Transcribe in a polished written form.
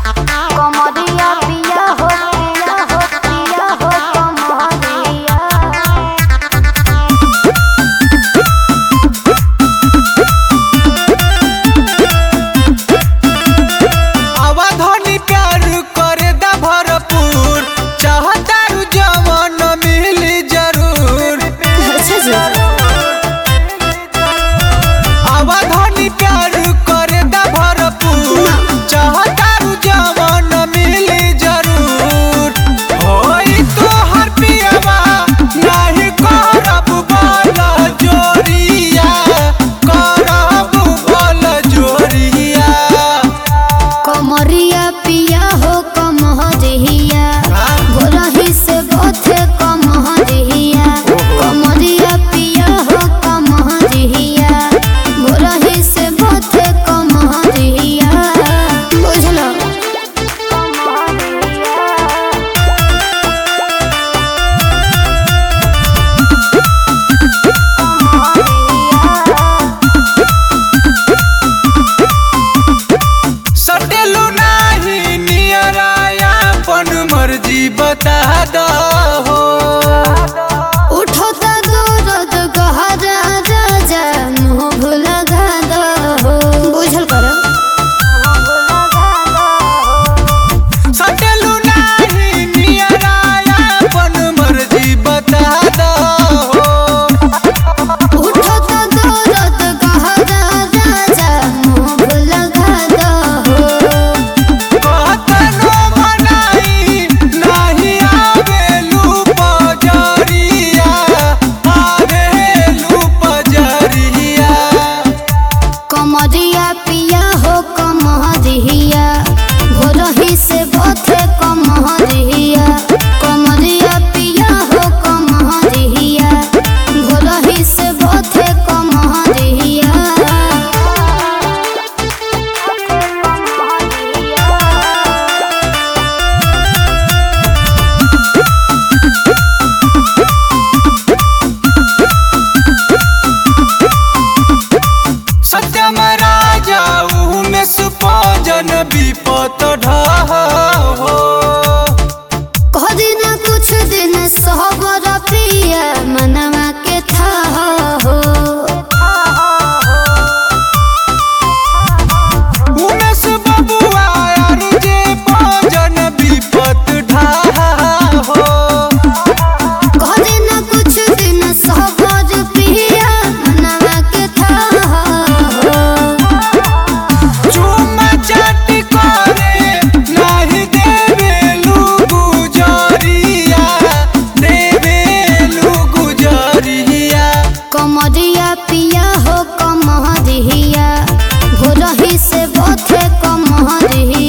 कमरिया पिया हो कमरिया। अवधनी प्यार करे दा भरपूर, चाहतारू जवन मिली जरूर। अवधनी प्यार करे दा भरपूर, चाहतारू जवन मिली जरूर। होई तोहर पियवा नाही करब बल जोरिया, करब बल जोरिया। कमरिया पिया हो कमरिया, भोरही से बोथे कमरिया। कमरिया पिया हो कमरिया, भोरही से बोथे कमरिया। बुझलो सटेलू नाही नियराया, अपन मर्जी बता दो। उठो ता दर्द गहरा राजा, मुँह भुला दो। बुझल कर सटेलू नाही नियराया, अपन मर्जी बता दो। उठो ता दर्द गहरा राजा, मुँह भुला दो। कहतनो मनाई नाही आवेलू पजरिया, आवेलू पजरिया। कमरिया पिया हो कमरिया, भोरही से बोथे कमरिया। कमरिया पिया हो कमरिया, भोरही से बोथे कमरिया। सत्यम राजा में सुपजन विपत ढहा हो। कह दिन कुछ दिन सहबर पिया, मनवा के था हो। उमेश बबुआ यार जे भजन विपत ढहा हो। कह दिन कुछ दिन सहबर पिया, मनवा के था हो। चुम्मा चाटी करे नाही देवेलू गुजरिया, देवेलू गुजरिया। कमरिया पिया हो कमरिया, भोरही से बोथे कमरिया।